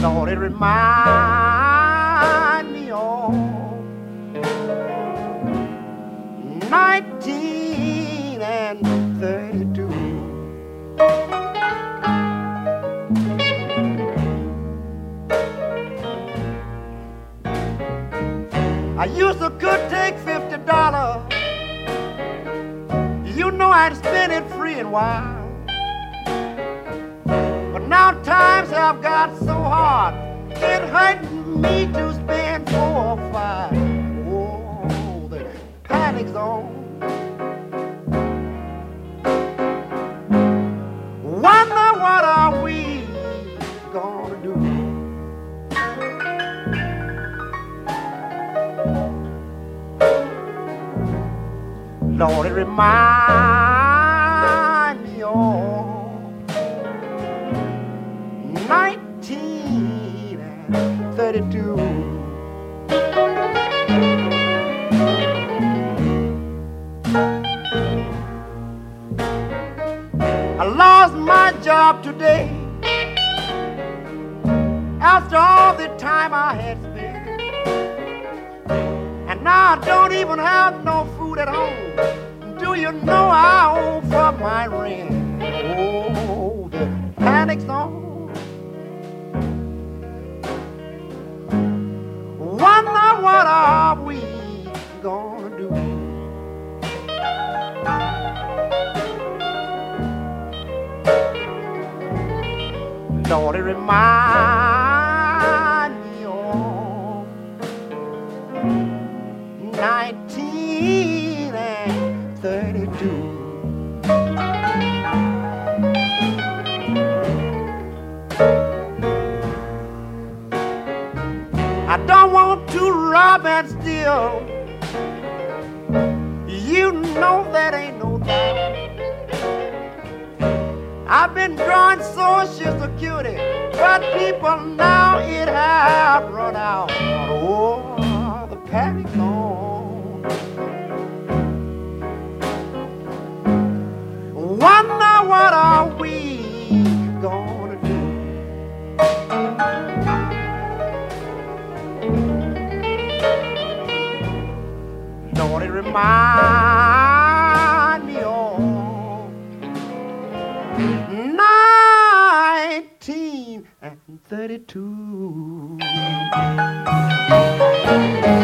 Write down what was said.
Lord, it remind me of 1932. I used to could take $50. You know I'd spend it free and wild. But now times have got so hard, it hurt me to spend 4 or 5. Oh, the panic's on. Wonder what are we gonna do? Lord, it remind me of 1932. I lost my job today after all the time I had spent, and now I don't even have no food at home. Do you know I owe for my rent? Oh, the panic's on. Wonder what are we gonna do? Lord, it remind me of 1932. I don't want to rob and steal. You know that ain't no doubt. I've been drawing Social Security, but people now it have run out. Oh, the panic's on. Wonder what are we gonna do? Lord, it remind me of 1932.